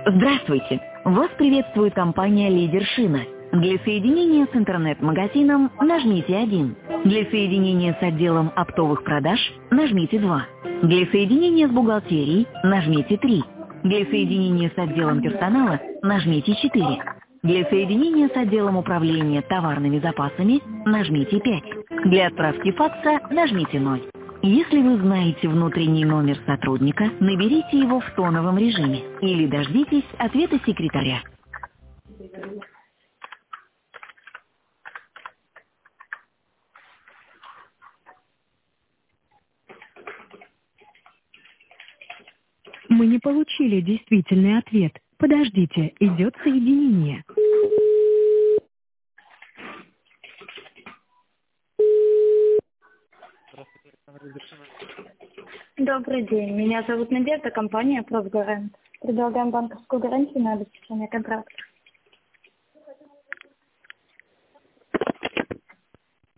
Здравствуйте! Вас приветствует компания «Лидер Шина». Для соединения с интернет-магазином нажмите 1. Для соединения с отделом оптовых продаж нажмите 2. Для соединения с бухгалтерией нажмите 3. Для соединения с отделом персонала нажмите 4. Для соединения с отделом управления товарными запасами нажмите 5. Для отправки факса нажмите 0. Если вы знаете внутренний номер сотрудника, наберите его в тоновом режиме или дождитесь ответа секретаря. Мы не получили действительный ответ. Подождите, идет соединение. Добрый день. Меня зовут Надежда, компания «Профгарант». Предлагаем банковскую гарантию на обеспечение контракта.